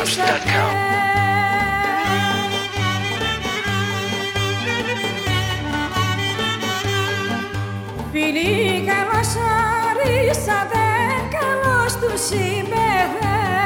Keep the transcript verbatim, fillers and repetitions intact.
loves dot com. Φίλοι καλώς ορίσατε, καλώς τους είπε.